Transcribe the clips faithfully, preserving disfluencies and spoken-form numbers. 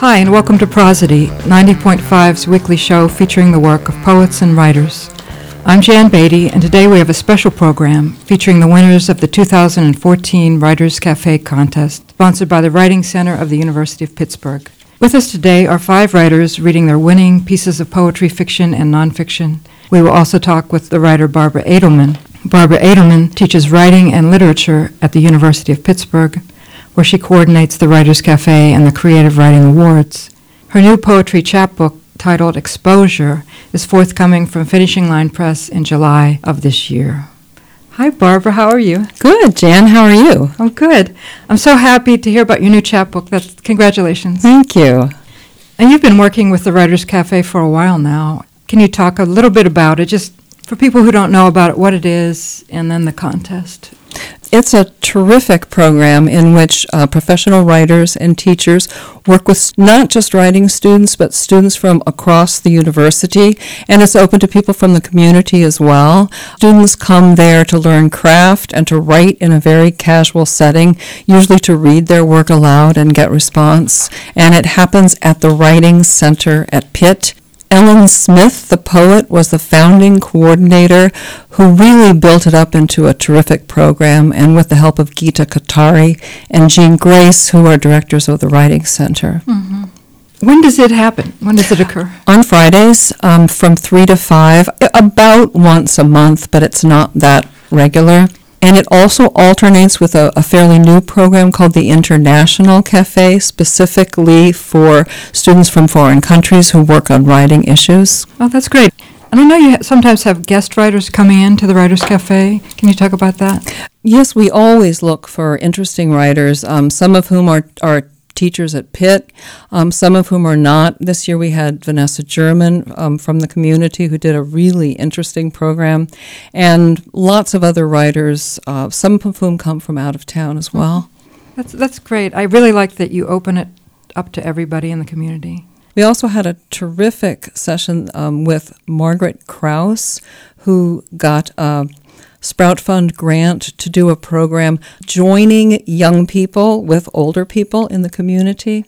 Hi, and welcome to Prosody, ninety point five's weekly show featuring the work of poets and writers. I'm Jan Beatty, and today we have a special program featuring the winners of the two thousand fourteen Writers Cafe Contest, sponsored by the Writing Center of the University of Pittsburgh. With us today are five writers reading their winning pieces of poetry, fiction, and nonfiction. We will also talk with the writer Barbara Edelman. Barbara Edelman teaches writing and literature at the University of Pittsburgh, where she coordinates the Writers Cafe and the Creative Writing Awards. Her new poetry chapbook, titled Exposure, is forthcoming from Finishing Line Press in July of this year. Hi, Barbara. How are you? Good, Jan. How are you? I'm good. I'm so happy to hear about your new chapbook. That's, congratulations. Thank you. And you've been working with the Writers Cafe for a while now. Can you talk a little bit about it, just for people who don't know about it, what it is, and then the contest? It's a terrific program in which uh, professional writers and teachers work with not just writing students, but students from across the university, and it's open to people from the community as well. Students come there to learn craft and to write in a very casual setting, usually to read their work aloud and get response, and it happens at the Writing Center at Pitt. Ellen Smith, the poet, was the founding coordinator who really built it up into a terrific program, and with the help of Geeta Katari and Jean Grace, who are directors of the Writing Center. Mm-hmm. When does it happen? When does it occur? On Fridays um, from three to five, about once a month, but it's not that regular. And it also alternates with a, a fairly new program called the International Cafe, specifically for students from foreign countries who work on writing issues. Oh, that's great. And I know you ha- sometimes have guest writers coming in to the Writers Cafe. Can you talk about that? Yes, we always look for interesting writers, um, some of whom are, are teachers at Pitt, um, some of whom are not. This year we had Vanessa German um, from the community who did a really interesting program, and lots of other writers, uh, some of whom come from out of town as well. That's that's great. I really like that you open it up to everybody in the community. We also had a terrific session um, with Margaret Krause, who got a Sprout Fund grant to do a program joining young people with older people in the community.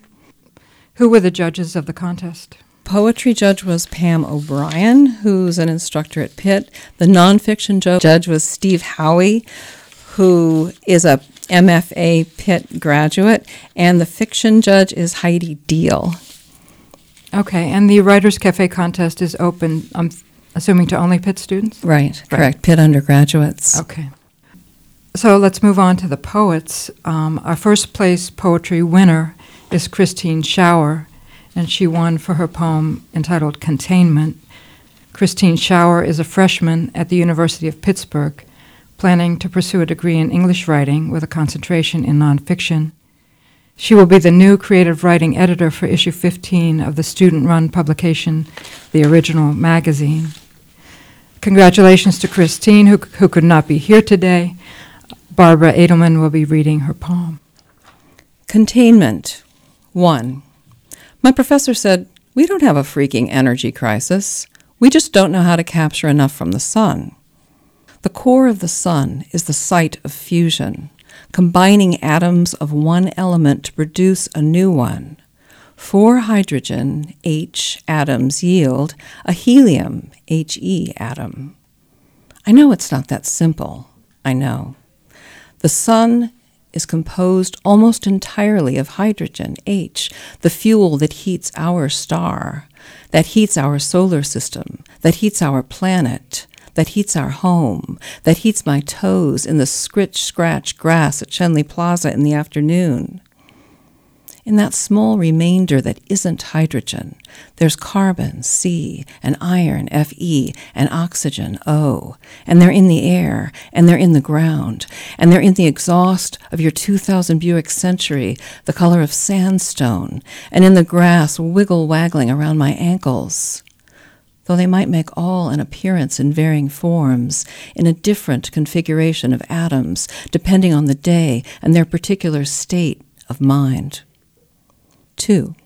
Who were the judges of the contest? Poetry judge was Pam O'Brien, who's an instructor at Pitt. The nonfiction ju- judge was Steve Howie, who is a M F A Pitt graduate, and the fiction judge is Heidi Deal. Okay, and the Writers Cafe contest is open, I'm assuming, to only Pitt students? Right, Right. correct, Pitt undergraduates. Okay. So let's move on to the poets. Um, our first place poetry winner is Christine Schauer, and she won for her poem entitled Containment. Christine Schauer is a freshman at the University of Pittsburgh, planning to pursue a degree in English writing with a concentration in nonfiction. She will be the new creative writing editor for issue fifteen of the student-run publication, The Original Magazine. Congratulations to Christine, who, who could not be here today. Barbara Edelman will be reading her poem. Containment. One. My professor said, "We don't have a freaking energy crisis. We just don't know how to capture enough from the sun. The core of the sun is the site of fusion, combining atoms of one element to produce a new one. Four hydrogen, H, atoms yield a helium, He, atom. I know it's not that simple. I know. The sun is composed almost entirely of hydrogen, H, the fuel that heats our star, that heats our solar system, that heats our planet, that heats our home, that heats my toes in the scritch-scratch grass at Schenley Plaza in the afternoon. In that small remainder that isn't hydrogen, there's carbon, C, and iron, Fe, and oxygen, O, and they're in the air, and they're in the ground, and they're in the exhaust of your two thousand Buick Century, the color of sandstone, and in the grass wiggle-waggling around my ankles. Though they might make all an appearance in varying forms, in a different configuration of atoms, depending on the day and their particular state of mind. Two,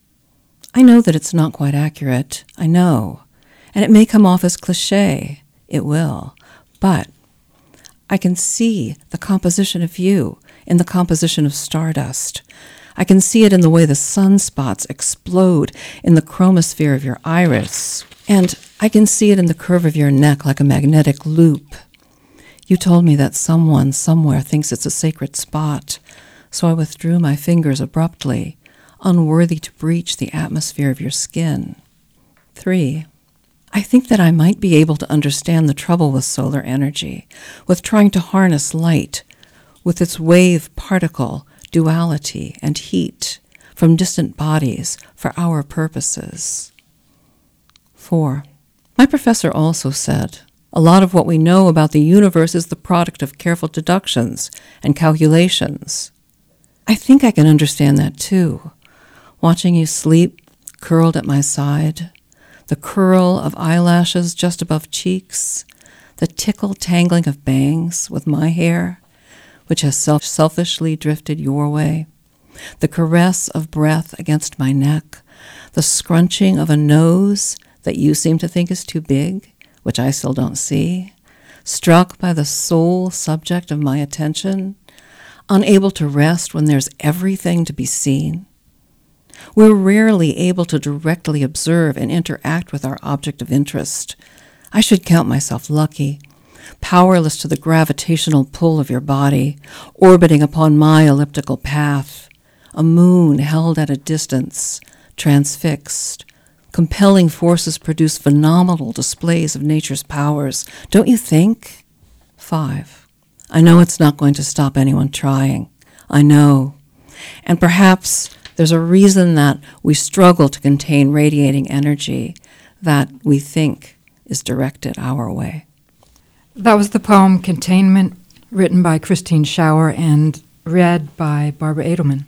I know that it's not quite accurate. I know. And it may come off as cliché. It will. But I can see the composition of you in the composition of stardust. I can see it in the way the sunspots explode in the chromosphere of your iris. And I can see it in the curve of your neck like a magnetic loop. You told me that someone somewhere thinks it's a sacred spot, so I withdrew my fingers abruptly, unworthy to breach the atmosphere of your skin. Three, I think that I might be able to understand the trouble with solar energy, with trying to harness light, with its wave-particle duality and heat from distant bodies for our purposes. Four, my professor also said, a lot of what we know about the universe is the product of careful deductions and calculations. I think I can understand that too. Watching you sleep, curled at my side, the curl of eyelashes just above cheeks, the tickle tangling of bangs with my hair, which has self- selfishly drifted your way, the caress of breath against my neck, the scrunching of a nose that you seem to think is too big, which I still don't see, struck by the sole subject of my attention, unable to rest when there's everything to be seen. We're rarely able to directly observe and interact with our object of interest. I should count myself lucky, powerless to the gravitational pull of your body, orbiting upon my elliptical path, a moon held at a distance, transfixed. Compelling forces produce phenomenal displays of nature's powers, don't you think? Five, I know it's not going to stop anyone trying. I know. And perhaps there's a reason that we struggle to contain radiating energy that we think is directed our way. That was the poem Containment, written by Christine Schauer and read by Barbara Edelman.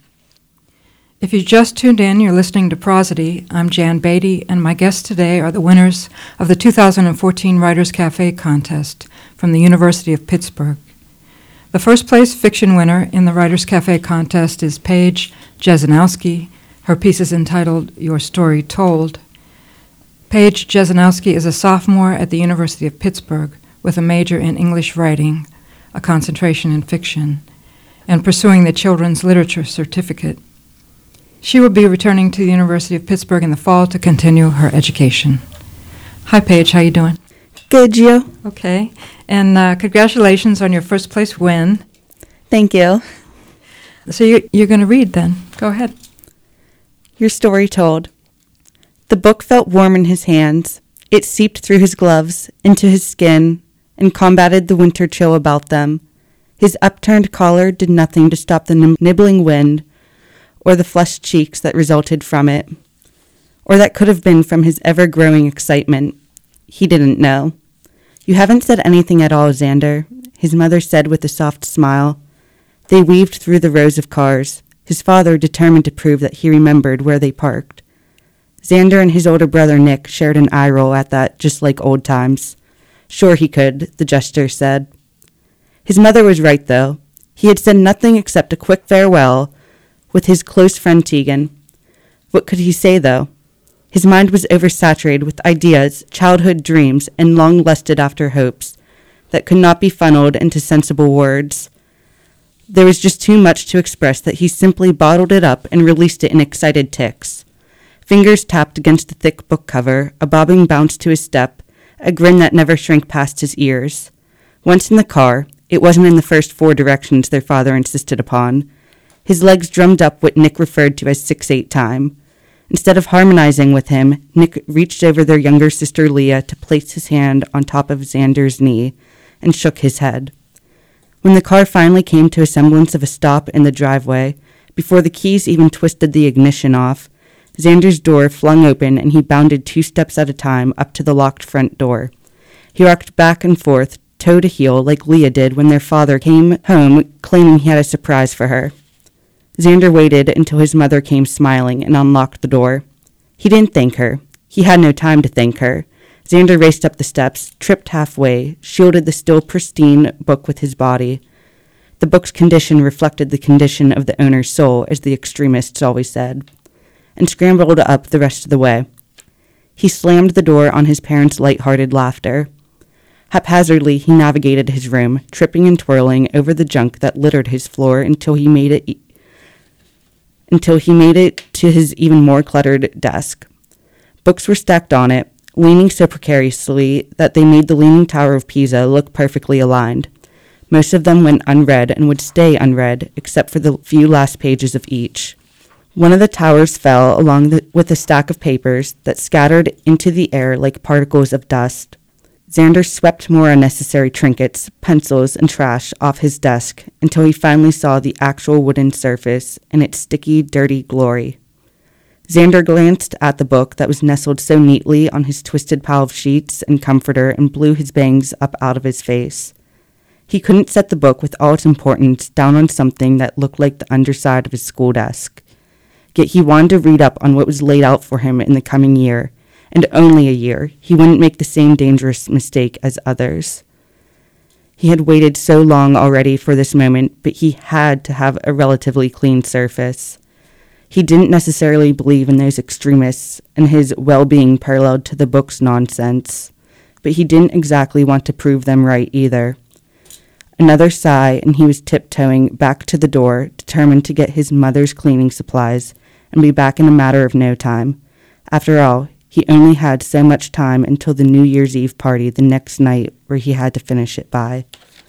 If you just tuned in, you're listening to Prosody. I'm Jan Beatty, and my guests today are the winners of the two thousand fourteen Writers' Cafe contest from the University of Pittsburgh. The first place fiction winner in the Writers' Cafe contest is Paige Jesenowski. Her piece is entitled Your Story Told. Paige Jesenowski is a sophomore at the University of Pittsburgh with a major in English writing, a concentration in fiction, and pursuing the Children's Literature Certificate. She will be returning to the University of Pittsburgh in the fall to continue her education. Hi, Paige. How you doing? Good, you? Okay. And uh, congratulations on your first place win. Thank you. So you're, you're going to read then. Go ahead. Your Story Told. The book felt warm in his hands. It seeped through his gloves, into his skin, and combated the winter chill about them. His upturned collar did nothing to stop the nim- nibbling wind, or the flushed cheeks that resulted from it, or that could have been from his ever-growing excitement. He didn't know. You haven't said anything at all, Xander, his mother said with a soft smile. They weaved through the rows of cars, his father determined to prove that he remembered where they parked. Xander and his older brother Nick shared an eye roll at that, just like old times. Sure he could, the jester said. His mother was right, though. He had said nothing except a quick farewell with his close friend Tegan. What could he say, though? His mind was oversaturated with ideas, childhood dreams, and long-lusted after hopes that could not be funneled into sensible words. There was just too much to express that he simply bottled it up and released it in excited tics. Fingers tapped against the thick book cover, a bobbing bounce to his step, a grin that never shrank past his ears. Once in the car, it wasn't in the first four directions their father insisted upon. His legs drummed up what Nick referred to as six eight time. Instead of harmonizing with him, Nick reached over their younger sister Leah to place his hand on top of Xander's knee and shook his head. When the car finally came to a semblance of a stop in the driveway, before the keys even twisted the ignition off, Xander's door flung open and he bounded two steps at a time up to the locked front door. He rocked back and forth, toe to heel, like Leah did when their father came home claiming he had a surprise for her. Xander waited until his mother came smiling and unlocked the door. He didn't thank her. He had no time to thank her. Xander raced up the steps, tripped halfway, shielded the still pristine book with his body. The book's condition reflected the condition of the owner's soul, as the extremists always said, and scrambled up the rest of the way. He slammed the door on his parents' light-hearted laughter. Haphazardly, he navigated his room, tripping and twirling over the junk that littered his floor until he made it e- until he made it to his even more cluttered desk. Books were stacked on it, leaning so precariously that they made the Leaning Tower of Pisa look perfectly aligned. Most of them went unread and would stay unread, except for the few last pages of each. One of the towers fell along the, with a stack of papers that scattered into the air like particles of dust. Xander swept more unnecessary trinkets, pencils, and trash off his desk until he finally saw the actual wooden surface in its sticky, dirty glory. Xander glanced at the book that was nestled so neatly on his twisted pile of sheets and comforter and blew his bangs up out of his face. He couldn't set the book with all its importance down on something that looked like the underside of his school desk. Yet he wanted to read up on what was laid out for him in the coming year, and only a year. He wouldn't make the same dangerous mistake as others. He had waited so long already for this moment, but he had to have a relatively clean surface. He didn't necessarily believe in those extremists, and his well-being paralleled to the book's nonsense, but he didn't exactly want to prove them right either. Another sigh, and he was tiptoeing back to the door, determined to get his mother's cleaning supplies and be back in a matter of no time. After all, he only had so much time until the New Year's Eve party the next night where he had to finish it by.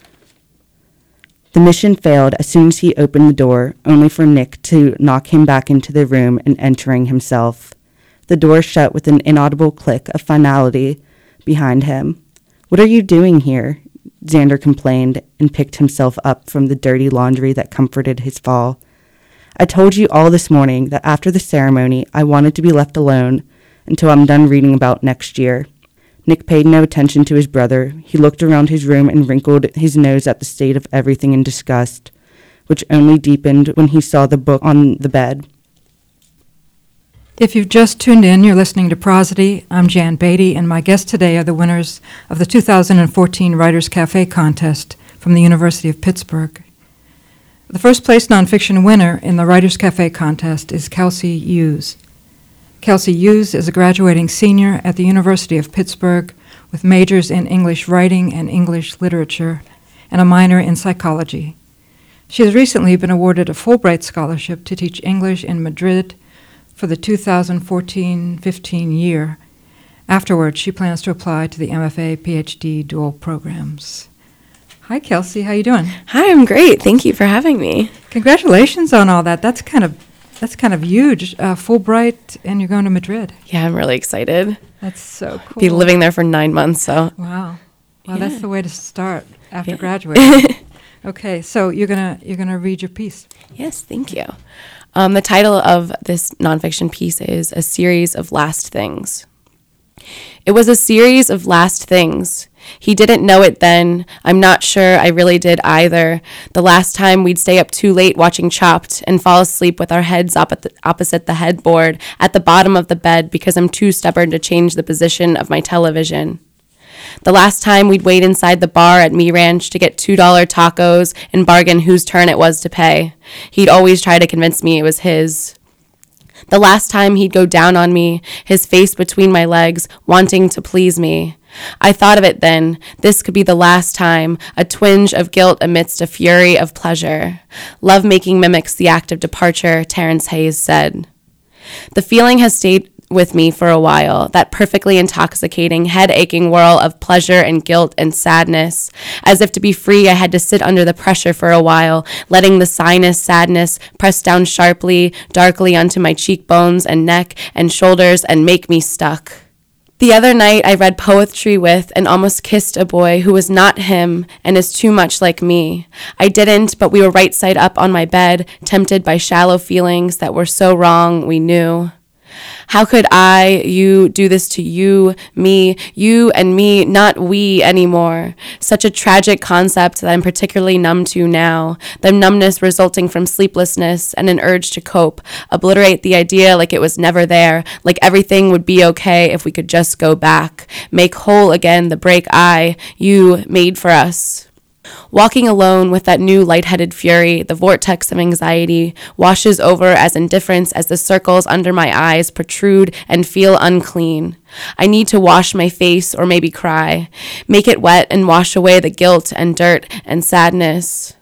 The mission failed as soon as he opened the door, only for Nick to knock him back into the room and entering himself. The door shut with an inaudible click of finality behind him. "What are you doing here?" Xander complained and picked himself up from the dirty laundry that comforted his fall. "I told you all this morning that after the ceremony I wanted to be left alone until I'm done reading about next year." Nick paid no attention to his brother. He looked around his room and wrinkled his nose at the state of everything in disgust, which only deepened when he saw the book on the bed. If you've just tuned in, you're listening to Prosody. I'm Jan Beatty, and my guests today are the winners of the two thousand fourteen Writers Cafe contest from the University of Pittsburgh. The first place nonfiction winner in the Writers Cafe contest is Kelsey Hughes. Kelsey Hughes is a graduating senior at the University of Pittsburgh with majors in English writing and English literature and a minor in psychology. She has recently been awarded a Fulbright scholarship to teach English in Madrid for the two thousand fourteen fifteen year. Afterwards, she plans to apply to the M F A P H D dual programs. Hi, Kelsey. How you doing? Hi, I'm great. Thank you for having me. Congratulations on all that. That's kind of that's kind of huge. Uh, Fulbright, and you're going to Madrid. Yeah, I'm really excited. That's so cool. Be living there for nine months, so. Wow. Well, Yeah. that's the way to start after Yeah. graduating. Okay, so you're gonna you're gonna read your piece. Yes, thank you. Um, the title of this nonfiction piece is A Series of Last Things. It was a series of last things. He didn't know it then. I'm not sure I really did either. The last time we'd stay up too late watching Chopped and fall asleep with our heads op- at the, opposite the headboard at the bottom of the bed because I'm too stubborn to change the position of my television. The last time we'd wait inside the bar at Me Ranch to get two dollar tacos and bargain whose turn it was to pay. He'd always try to convince me it was his. The last time he'd go down on me, his face between my legs, wanting to please me. I thought of it then. This could be the last time, a twinge of guilt amidst a fury of pleasure. Love-making mimics the act of departure, Terence Hayes said. The feeling has stayed with me for a while, that perfectly intoxicating, head-aching whirl of pleasure and guilt and sadness. As if to be free, I had to sit under the pressure for a while, letting the sinus sadness press down sharply, darkly onto my cheekbones and neck and shoulders and make me stuck. The other night, I read poetry with and almost kissed a boy who was not him and is too much like me. I didn't, but we were right side up on my bed, tempted by shallow feelings that were so wrong we knew. How could I, you, do this to you, me, you and me, not we anymore? Such a tragic concept that I'm particularly numb to now. The numbness resulting from sleeplessness and an urge to cope. Obliterate the idea like it was never there, like everything would be okay if we could just go back. Make whole again the break I, you, made for us. Walking alone with that new lightheaded fury, the vortex of anxiety washes over as indifference as the circles under my eyes protrude and feel unclean. I need to wash my face or maybe cry, make it wet and wash away the guilt and dirt and sadness.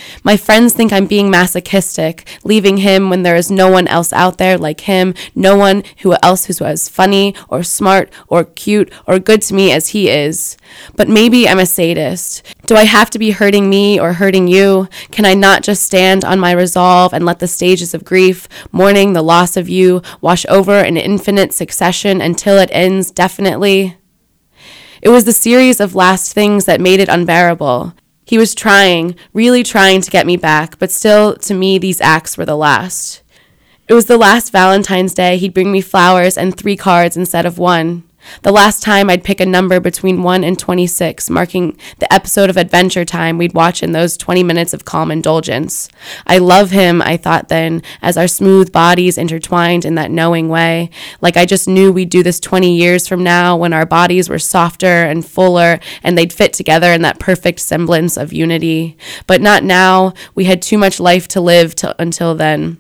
My friends think I'm being masochistic, leaving him when there is no one else out there like him, no one who else who's as funny or smart or cute or good to me as he is. But maybe I'm a sadist. Do I have to be hurting me or hurting you? Can I not just stand on my resolve and let the stages of grief, mourning the loss of you, wash over in infinite succession until it ends definitely? It was the series of last things that made it unbearable. He was trying, really trying to get me back, but still, to me, these acts were the last. It was the last Valentine's Day he'd bring me flowers and three cards instead of one. The last time I'd pick a number between one and twenty-six, marking the episode of Adventure Time we'd watch in those twenty minutes of calm indulgence. I love him, I thought then, as our smooth bodies intertwined in that knowing way, like I just knew we'd do this twenty years from now when our bodies were softer and fuller and they'd fit together in that perfect semblance of unity. But not now. We had too much life to live t- until then.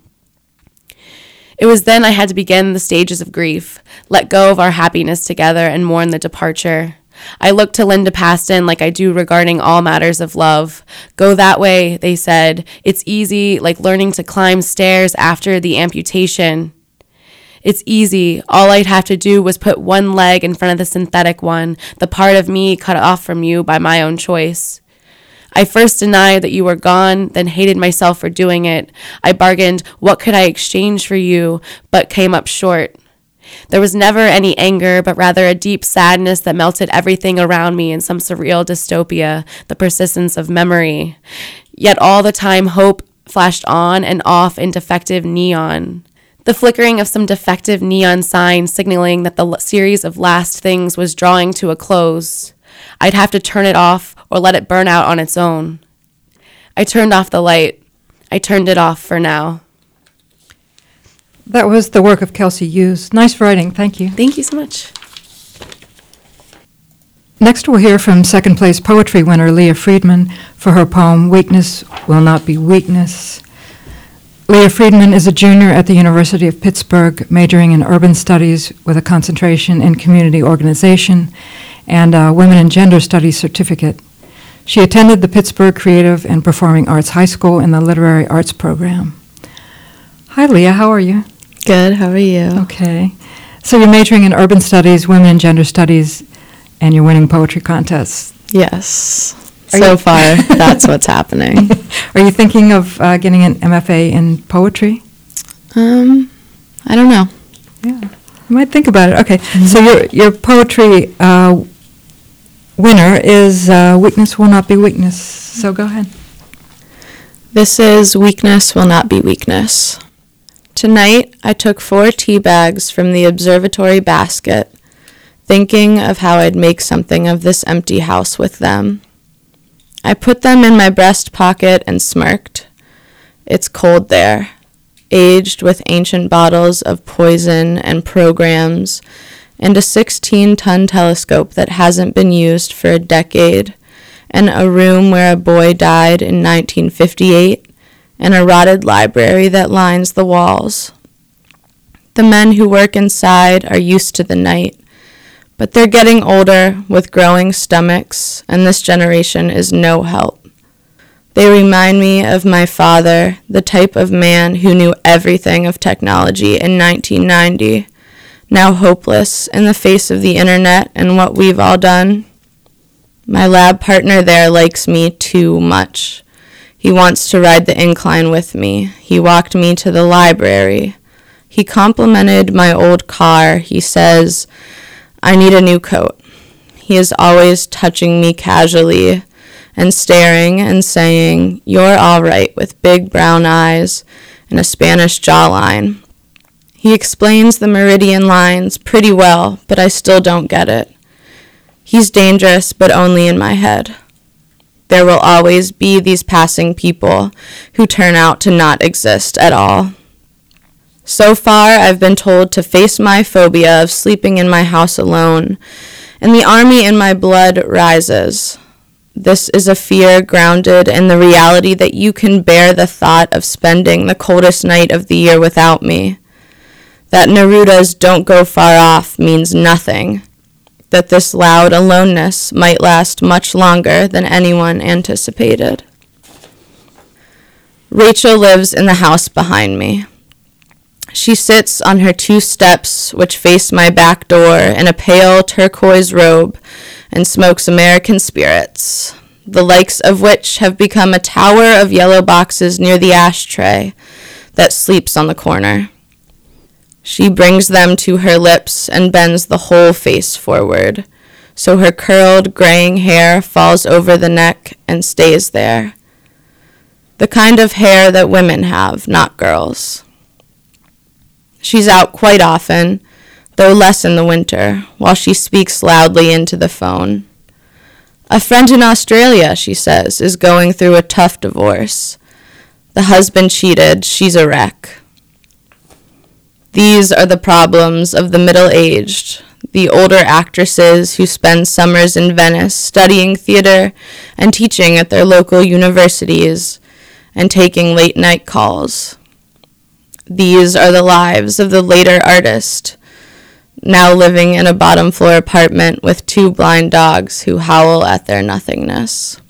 It was then I had to begin the stages of grief, let go of our happiness together and mourn the departure. I looked to Linda Paston like I do regarding all matters of love. Go that way, they said. It's easy, like learning to climb stairs after the amputation. It's easy. All I'd have to do was put one leg in front of the synthetic one, the part of me cut off from you by my own choice. I first denied that you were gone, then hated myself for doing it. I bargained, what could I exchange for you, but came up short. There was never any anger, but rather a deep sadness that melted everything around me in some surreal dystopia, the persistence of memory. Yet all the time hope flashed on and off in defective neon. The flickering of some defective neon sign signaling that the series of last things was drawing to a close. I'd have to turn it off or let it burn out on its own. I turned off the light. I turned it off for now. That was the work of Kelsey Hughes. Nice writing. Thank you. Thank you so much. Next, we'll hear from second place poetry winner Leah Friedman for her poem, Weakness Will Not Be Weakness. Leah Friedman is a junior at the University of Pittsburgh, majoring in urban studies with a concentration in community organization and a Women and Gender Studies certificate. She attended the Pittsburgh Creative and Performing Arts High School in the Literary Arts program. Hi, Leah. How are you? Good. How are you? Okay. So you're majoring in urban studies, women and gender studies, and you're winning poetry contests. Yes. Are so you- far, that's what's happening. Are you thinking of uh, getting an M F A in poetry? Um, I don't know. Yeah. You might think about it. Okay. So your your poetry uh, winner is uh, Weakness Will Not Be Weakness. So go ahead. This is Weakness Will Not Be Weakness. Tonight, I took four tea bags from the observatory basket, thinking of how I'd make something of this empty house with them. I put them in my breast pocket and smirked. It's cold there, aged with ancient bottles of poison and programs, and a sixteen-ton telescope that hasn't been used for a decade, and a room where a boy died in nineteen fifty-eight, and a rotted library that lines the walls. The men who work inside are used to the night, but they're getting older with growing stomachs, and this generation is no help. They remind me of my father, the type of man who knew everything of technology in nineteen ninety, now hopeless in the face of the internet and what we've all done. My lab partner there likes me too much. He wants to ride the incline with me. He walked me to the library. He complimented my old car. He says, I need a new coat. He is always touching me casually and staring and saying, you're all right, with big brown eyes and a Spanish jawline. He explains the meridian lines pretty well, but I still don't get it. He's dangerous, but only in my head. There will always be these passing people who turn out to not exist at all. So far, I've been told to face my phobia of sleeping in my house alone, and the army in my blood rises. This is a fear grounded in the reality that you can bear the thought of spending the coldest night of the year without me. That Neruda's don't go far off means nothing. That this loud aloneness might last much longer than anyone anticipated. Rachel lives in the house behind me. She sits on her two steps, which face my back door, in a pale turquoise robe and smokes American spirits, the likes of which have become a tower of yellow boxes near the ashtray that sleeps on the corner. She brings them to her lips and bends the whole face forward, so her curled, graying hair falls over the neck and stays there. The kind of hair that women have, not girls. She's out quite often, though less in the winter, while she speaks loudly into the phone. A friend in Australia, she says, is going through a tough divorce. The husband cheated, she's a wreck. These are the problems of the middle-aged, the older actresses who spend summers in Venice studying theater and teaching at their local universities and taking late-night calls. These are the lives of the later artist, now living in a bottom-floor apartment with two blind dogs who howl at their nothingness.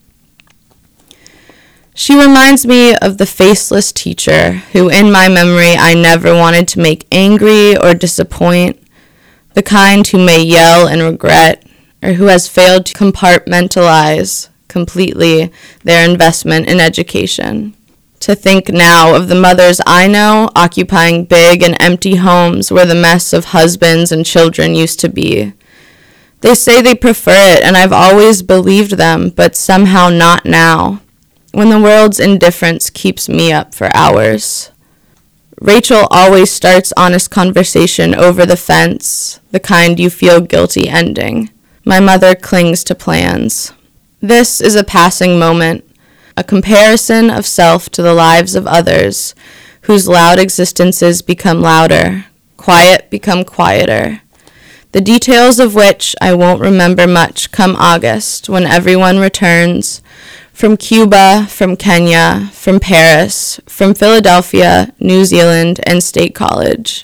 She reminds me of the faceless teacher who, in my memory, I never wanted to make angry or disappoint, the kind who may yell and regret, or who has failed to compartmentalize completely their investment in education. To think now of the mothers I know occupying big and empty homes where the mess of husbands and children used to be. They say they prefer it, and I've always believed them, but somehow not now, when the world's indifference keeps me up for hours. Rachel always starts honest conversation over the fence, the kind you feel guilty ending. My mother clings to plans. This is a passing moment, a comparison of self to the lives of others, whose loud existences become louder, quiet become quieter, the details of which I won't remember much come August, when everyone returns from Cuba, from Kenya, from Paris, from Philadelphia, New Zealand, and State College.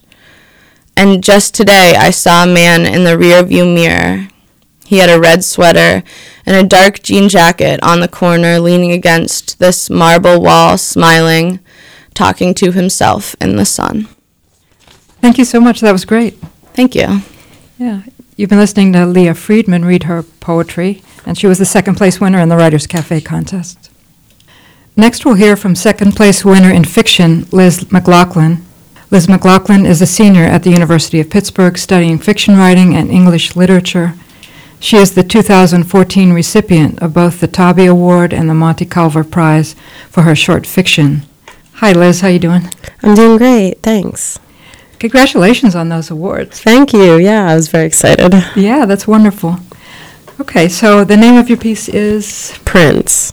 And just today I saw a man in the rearview mirror. He had a red sweater and a dark jean jacket on the corner, leaning against this marble wall, smiling, talking to himself in the sun. Thank you so much. That was great. Thank you. Yeah. You've been listening to Leah Friedman read her poetry, and she was the second place winner in the Writers' Cafe contest. Next, we'll hear from second place winner in fiction, Liz McLaughlin. Liz McLaughlin is a senior at the University of Pittsburgh studying fiction writing and English literature. She is the two thousand fourteen recipient of both the Tobby Award and the Monty Culver Prize for her short fiction. Hi, Liz. How you doing? I'm doing great. Thanks. Congratulations on those awards. Thank you. Yeah, I was very excited. Yeah, that's wonderful. Okay, so the name of your piece is? Prince.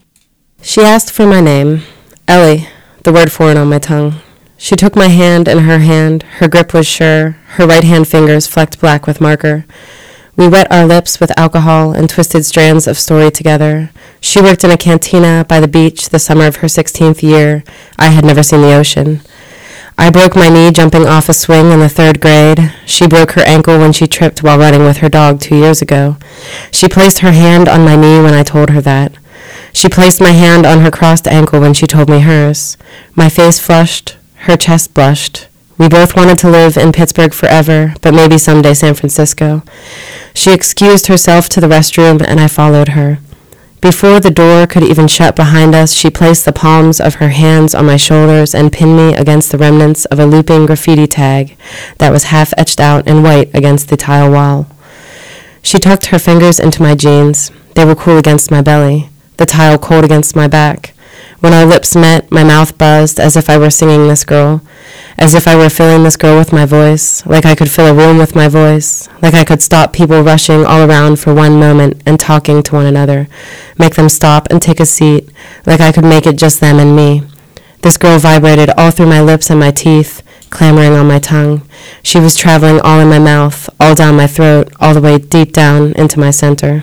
She asked for my name, Ellie, the word foreign on my tongue. She took my hand in her hand. Her grip was sure. Her right hand fingers flecked black with marker. We wet our lips with alcohol and twisted strands of story together. She worked in a cantina by the beach the summer of her sixteenth year. I had never seen the ocean. I broke my knee jumping off a swing in the third grade. She broke her ankle when she tripped while running with her dog two years ago. She placed her hand on my knee when I told her that. She placed my hand on her crossed ankle when she told me hers. My face flushed. Her chest blushed. We both wanted to live in Pittsburgh forever, but maybe someday San Francisco. She excused herself to the restroom, and I followed her. Before the door could even shut behind us, she placed the palms of her hands on my shoulders and pinned me against the remnants of a looping graffiti tag that was half etched out in white against the tile wall. She tucked her fingers into my jeans. They were cool against my belly, the tile cold against my back. When our lips met, my mouth buzzed as if I were singing this girl, as if I were filling this girl with my voice, like I could fill a room with my voice, like I could stop people rushing all around for one moment and talking to one another, make them stop and take a seat, like I could make it just them and me. This girl vibrated all through my lips and my teeth, clamoring on my tongue. She was traveling all in my mouth, all down my throat, all the way deep down into my center.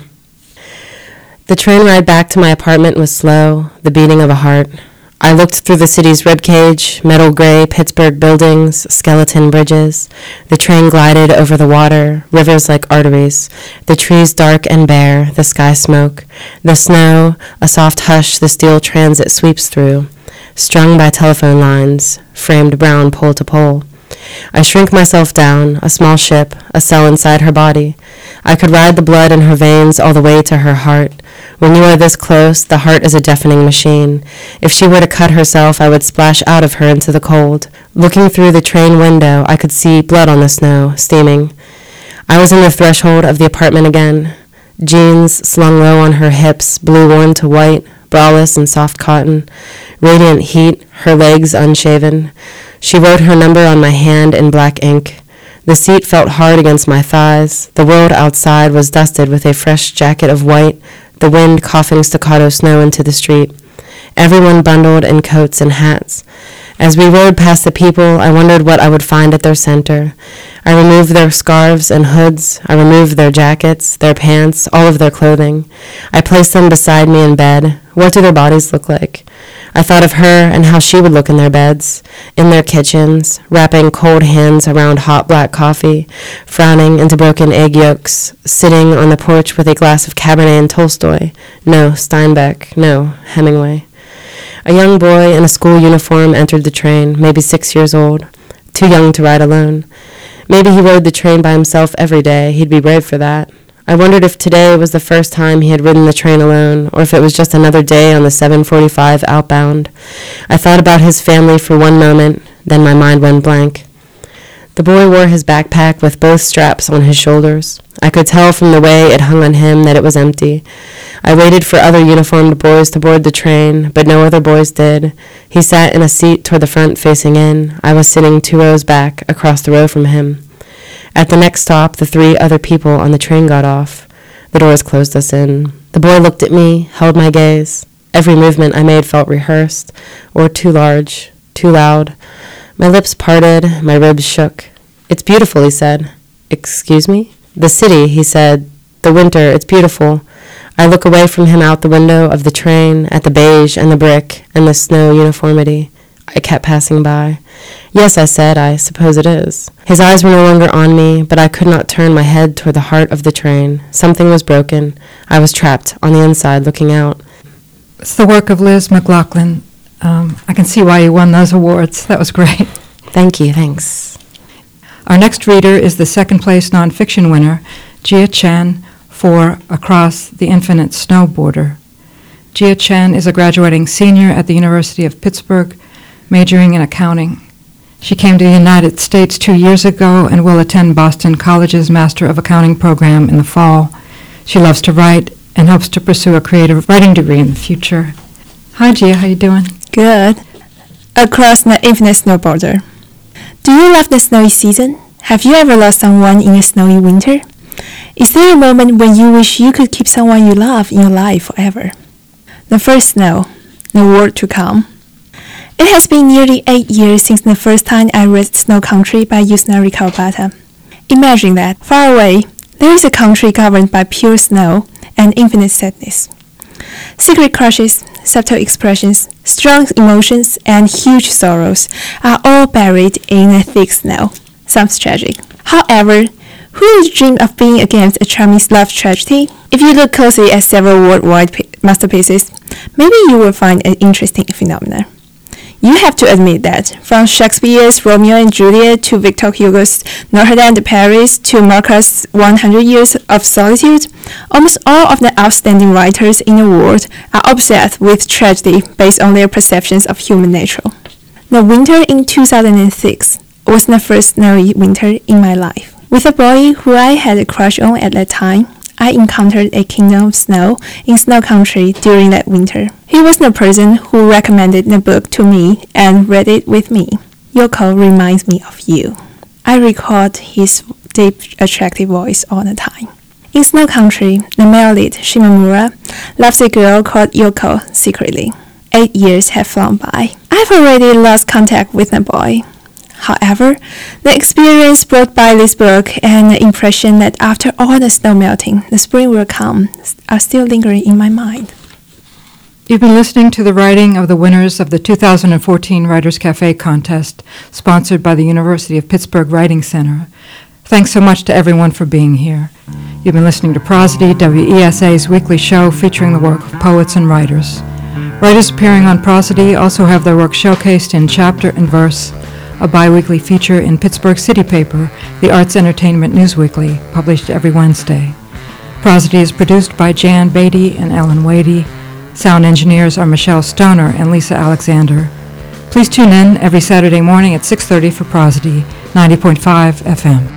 The train ride back to my apartment was slow, the beating of a heart. I looked through the city's ribcage, metal gray Pittsburgh buildings, skeleton bridges. The train glided over the water, rivers like arteries, the trees dark and bare, the sky smoke, the snow, a soft hush the steel transit sweeps through. strung by telephone lines, framed brown pole to pole. I shrink myself down, a small ship, a cell inside her body. I could ride the blood in her veins all the way to her heart. When you are this close, the heart is a deafening machine. If she were to cut herself, I would splash out of her into the cold. Looking through the train window, I could see blood on the snow, steaming. I was in the threshold of the apartment again. Jeans slung low on her hips, blue worn to white, braless and soft cotton. Radiant heat, her legs unshaven. She wrote her number on my hand in black ink. The seat felt hard against my thighs. The world outside was dusted with a fresh jacket of white, the wind coughing staccato snow into the street. Everyone bundled in coats and hats. As we rode past the people, I wondered what I would find at their center. I removed their scarves and hoods. I removed their jackets, their pants, all of their clothing. I placed them beside me in bed. What do their bodies look like? I thought of her and how she would look in their beds, in their kitchens, wrapping cold hands around hot black coffee, frowning into broken egg yolks, sitting on the porch with a glass of Cabernet and Tolstoy. No, Steinbeck. No, Hemingway. A young boy in a school uniform entered the train, maybe six years old, too young to ride alone. Maybe he rode the train by himself every day. He'd be brave for that. I wondered if today was the first time he had ridden the train alone, or if it was just another day on the seven forty-five outbound. I thought about his family for one moment, then my mind went blank. The boy wore his backpack with both straps on his shoulders. I could tell from the way it hung on him that it was empty. I waited for other uniformed boys to board the train, but no other boys did. He sat in a seat toward the front facing in. I was sitting two rows back, across the row from him. At the next stop, the three other people on the train got off. The doors closed us in. The boy looked at me, held my gaze. Every movement I made felt rehearsed, or too large, too loud. My lips parted, my ribs shook. "It's beautiful," he said. "Excuse me?" "The city," he said. "The winter, it's beautiful." I look away from him out the window of the train, at the beige and the brick and the snow uniformity. I kept passing by. "Yes," I said, "I suppose it is." His eyes were no longer on me, but I could not turn my head toward the heart of the train. Something was broken. I was trapped on the inside looking out. It's the work of Liz McLaughlin. Um, I can see why you won those awards. That was great. Thank you, thanks. Our next reader is the second place nonfiction winner, Jia Chen, for Across the Infinite Snow Border. Jia Chen is a graduating senior at the University of Pittsburgh, majoring in accounting. She came to the United States two years ago and will attend Boston College's Master of Accounting program in the fall. She loves to write and hopes to pursue a creative writing degree in the future. Hi, Jia. How you doing? Good. Across the Infinite Snow Border. Do you love the snowy season? Have you ever lost someone in a snowy winter? Is there a moment when you wish you could keep someone you love in your life forever? The first snow, the world to come. It has been nearly eight years since the first time I read Snow Country by Yusnari Kawabata. Imagine that, far away, there is a country governed by pure snow and infinite sadness. Secret crushes, subtle expressions, strong emotions, and huge sorrows are all buried in a thick snow. Sounds tragic. However, who would dream of being against a charming love tragedy? If you look closely at several worldwide masterpieces, maybe you will find an interesting phenomenon. You have to admit that, from Shakespeare's Romeo and Juliet to Victor Hugo's Notre Dame de Paris to Marcus' one hundred Years of Solitude, almost all of the outstanding writers in the world are obsessed with tragedy based on their perceptions of human nature. The winter in two thousand six was the first snowy winter in my life. With a boy who I had a crush on at that time, I encountered a kingdom of snow in Snow Country during that winter. He was the person who recommended the book to me and read it with me. Yoko reminds me of you. I recalled his deep, attractive voice all the time. In Snow Country, the male lead, Shimamura, loves a girl called Yoko secretly. Eight years have flown by. I've already lost contact with the boy. However, the experience brought by this book and the impression that after all the snow melting, the spring will come are still lingering in my mind. You've been listening to the writing of the winners of the two thousand fourteen Writers Cafe contest, sponsored by the University of Pittsburgh Writing Center. Thanks so much to everyone for being here. You've been listening to Prosody, W E S A's weekly show featuring the work of poets and writers. Writers appearing on Prosody also have their work showcased in Chapter and Verse, a biweekly feature in Pittsburgh City Paper, the Arts Entertainment Newsweekly, published every Wednesday. Prosody is produced by Jan Beatty and Ellen Wadey. Sound engineers are Michelle Stoner and Lisa Alexander. Please tune in every Saturday morning at six thirty for Prosody, ninety point five F M.